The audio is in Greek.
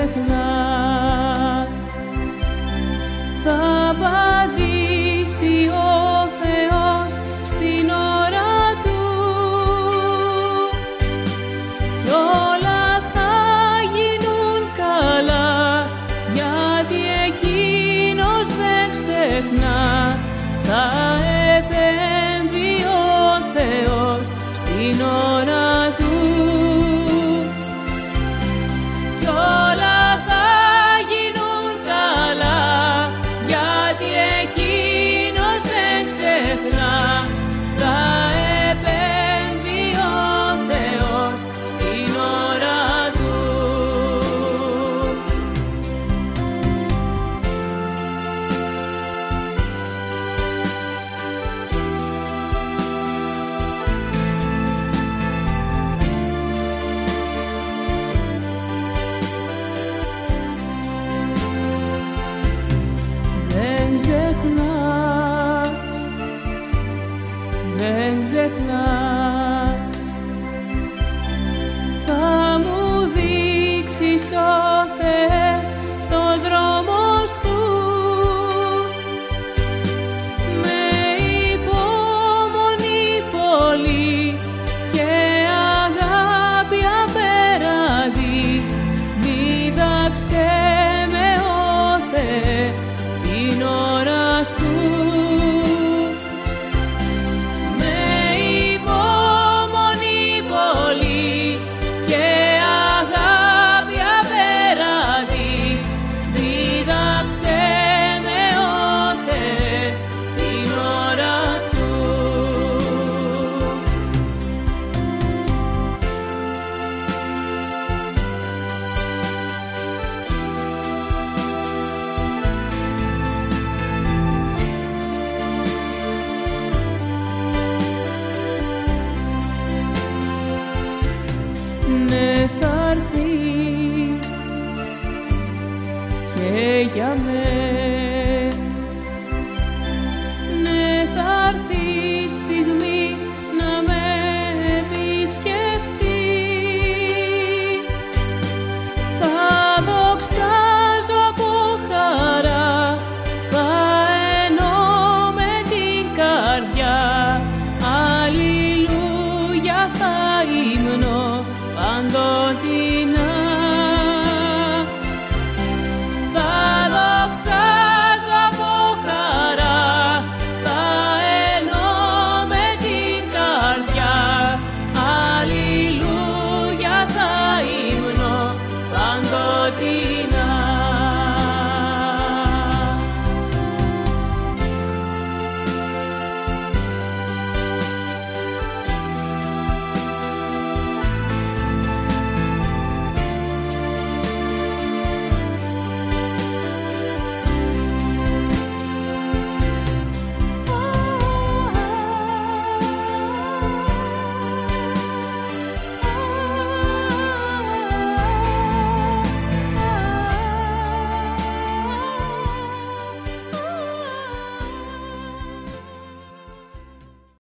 ξεχνά. Θα απαντήσει ο Θεός στην ώρα Του κι όλα θα γίνουν καλά, γιατί Εκείνος δεν ξεχνά. Θα επέμβει ο Θεός στην ώρα Του κι όλα θα γίνουν καλά, γιατί Εκείνος δεν ξεχνά. Θα επέμβει ο Θεός στην ώρα Του. Δεν ξεχνάς, δεν ξεχνάς.